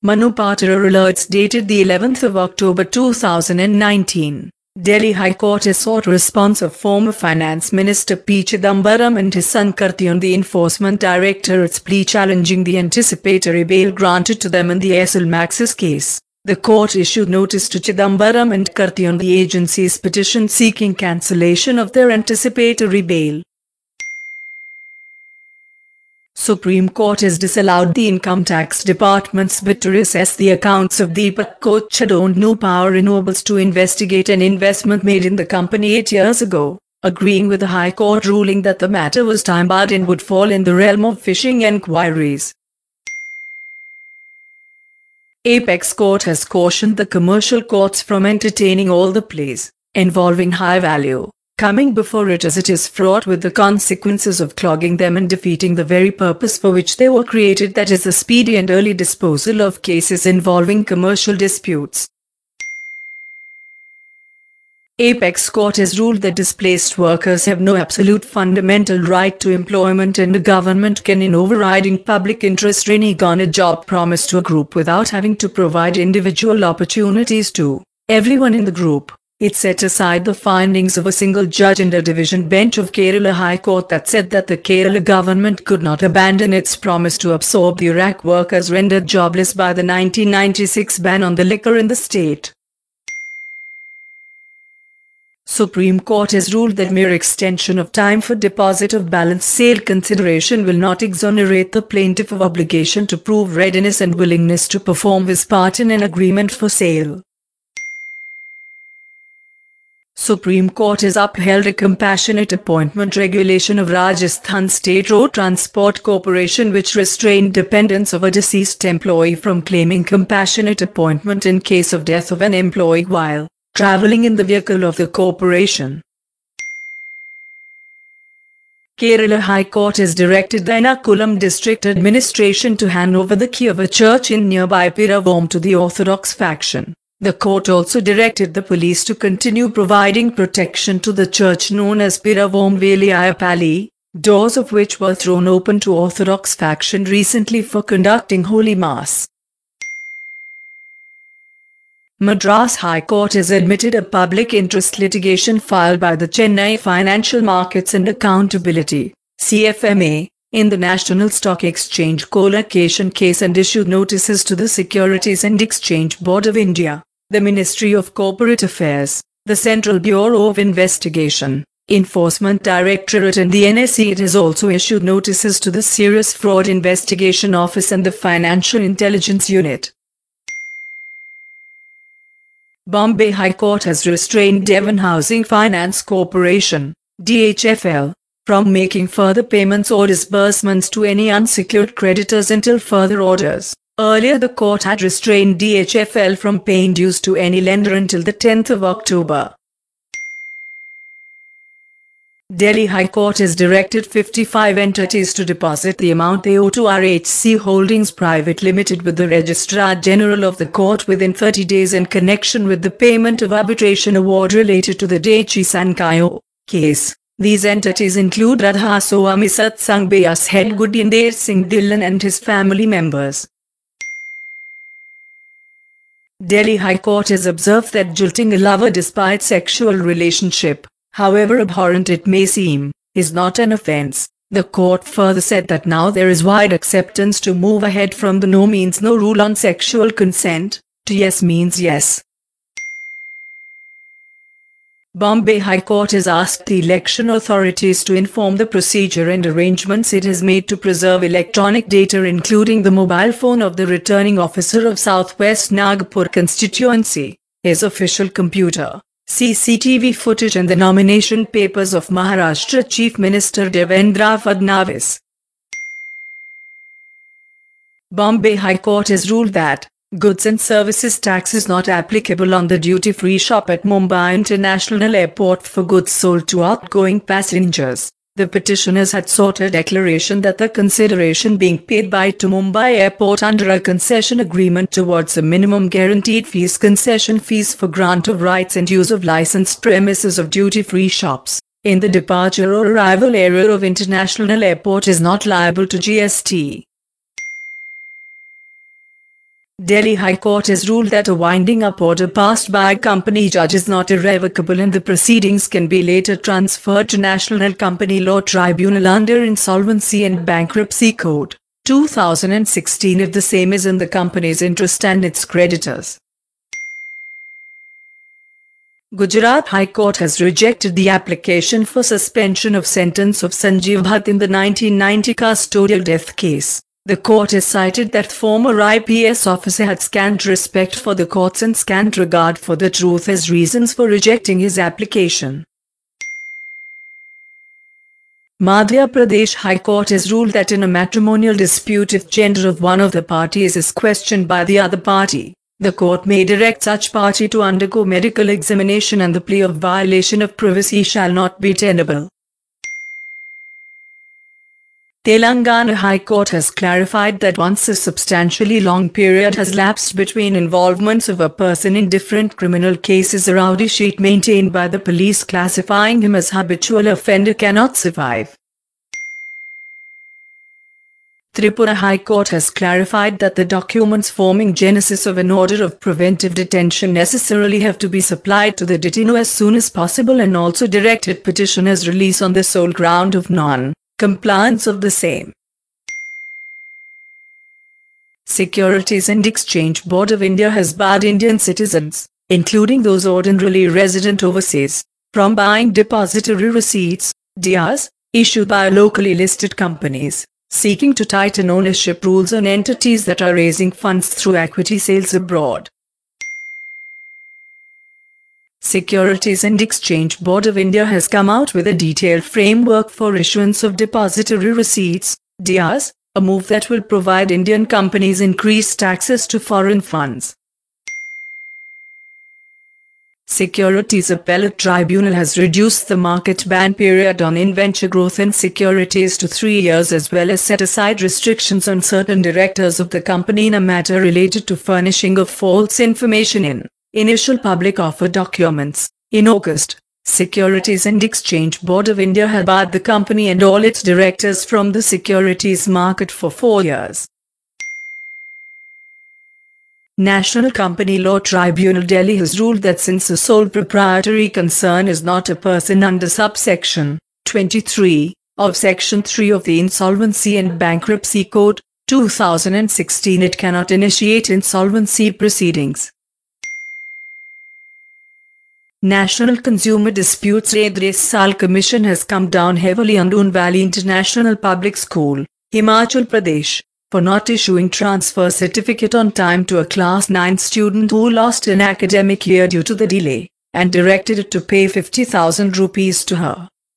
Manu Patora alerts dated the 11th of October 2019. Delhi High Court has sought response of former Finance Minister P. Chidambaram and his son Karti on the Enforcement Directorate's plea challenging the anticipatory bail granted to them in the Aircel Maxis case. The court issued notice to Chidambaram and Karti on the agency's petition seeking cancellation of their anticipatory bail. Supreme Court has disallowed the Income Tax Department's bid to reassess the accounts of Deepak Kochhar owned New Power Renewables to investigate an investment made in the company 8 years ago, agreeing with the High Court ruling that the matter was time-barred and would fall in the realm of fishing enquiries. Apex Court has cautioned the commercial courts from entertaining all the pleas involving high value coming before it, as it is fraught with the consequences of clogging them and defeating the very purpose for which they were created, that is the speedy and early disposal of cases involving commercial disputes. Apex Court has ruled that displaced workers have no absolute fundamental right to employment, and the government can, in overriding public interest, renege on a job promise to a group without having to provide individual opportunities to everyone in the group. It set aside the findings of a single judge and a division bench of Kerala High Court that said that the Kerala government could not abandon its promise to absorb the Iraq workers rendered jobless by the 1996 ban on the liquor in the state. Supreme Court has ruled that mere extension of time for deposit of balance sale consideration will not exonerate the plaintiff of obligation to prove readiness and willingness to perform his part in an agreement for sale. Supreme Court has upheld a compassionate appointment regulation of Rajasthan State Road Transport Corporation which restrained dependents of a deceased employee from claiming compassionate appointment in case of death of an employee while travelling in the vehicle of the corporation. Kerala High Court has directed the Ernakulam District Administration to hand over the key of a church in nearby Piravom to the Orthodox faction. The court also directed the police to continue providing protection to the church known as Piravom Veliyapalli, doors of which were thrown open to Orthodox faction recently for conducting Holy Mass. Madras High Court has admitted a public interest litigation filed by the Chennai Financial Markets and Accountability (CFMA) in the National Stock Exchange collocation case and issued notices to the Securities and Exchange Board of India, the Ministry of Corporate Affairs, the Central Bureau of Investigation, Enforcement Directorate and the NSE. It has also issued notices to the Serious Fraud Investigation Office and the Financial Intelligence Unit. Bombay High Court has restrained Devon Housing Finance Corporation, DHFL, from making further payments or disbursements to any unsecured creditors until further orders. Earlier the court had restrained DHFL from paying dues to any lender until the 10th of October. Delhi High Court has directed 55 entities to deposit the amount they owe to RHC Holdings Private Limited with the Registrar General of the court within 30 days in connection with the payment of arbitration award related to the Dechi Sankayo case. These entities include Radha Swami Satsang Beas head Gudindir Singh Dhillon and his family members. Delhi High Court has observed that jilting a lover despite sexual relationship, however abhorrent it may seem, is not an offence. The court further said that now there is wide acceptance to move ahead from the no means no rule on sexual consent, to yes means yes. Bombay High Court has asked the election authorities to inform the procedure and arrangements it has made to preserve electronic data including the mobile phone of the returning officer of Southwest Nagpur constituency, his official computer, CCTV footage and the nomination papers of Maharashtra Chief Minister Devendra Fadnavis. Bombay High Court has ruled that goods and services tax is not applicable on the duty-free shop at Mumbai International Airport for goods sold to outgoing passengers. The petitioners had sought a declaration that the consideration being paid by to Mumbai Airport under a concession agreement towards a minimum guaranteed fees concession fees for grant of rights and use of licensed premises of duty-free shops in the departure or arrival area of International Airport is not liable to GST. Delhi High Court has ruled that a winding up order passed by a company judge is not irrevocable and the proceedings can be later transferred to National Company Law Tribunal under Insolvency and Bankruptcy Code 2016 if the same is in the company's interest and its creditors. Gujarat High Court has rejected the application for suspension of sentence of Sanjeev Bhatt in the 1990 custodial death case. The court has cited that former IPS officer had scant respect for the courts and scant regard for the truth as reasons for rejecting his application. Madhya Pradesh High Court has ruled that in a matrimonial dispute if gender of one of the parties is questioned by the other party, the court may direct such party to undergo medical examination and the plea of violation of privacy shall not be tenable. Telangana High Court has clarified that once a substantially long period has lapsed between involvements of a person in different criminal cases, a rowdy sheet maintained by the police classifying him as habitual offender cannot survive. Tripura High Court has clarified that the documents forming genesis of an order of preventive detention necessarily have to be supplied to the detainee as soon as possible and also directed petitioner's release on the sole ground of non-compliance of the same. Securities and Exchange Board of India has barred Indian citizens, including those ordinarily resident overseas, from buying depository receipts, DRs, issued by locally listed companies, seeking to tighten ownership rules on entities that are raising funds through equity sales abroad. Securities and Exchange Board of India has come out with a detailed framework for issuance of depository receipts, DRs, a move that will provide Indian companies increased access to foreign funds. Securities Appellate Tribunal has reduced the market ban period on in-venture growth and securities to 3 years as well as set aside restrictions on certain directors of the company in a matter related to furnishing of false information in initial public offer documents. In August, Securities and Exchange Board of India had barred the company and all its directors from the securities market for 4 years. National Company Law Tribunal Delhi has ruled that since a sole proprietary concern is not a person under subsection 23 of Section 3 of the Insolvency and Bankruptcy Code 2016, it cannot initiate insolvency proceedings. National Consumer Disputes Redressal Commission has come down heavily on Doon Valley International Public School, Himachal Pradesh, for not issuing transfer certificate on time to a Class 9 student who lost an academic year due to the delay, and directed it to pay 50,000 rupees to her.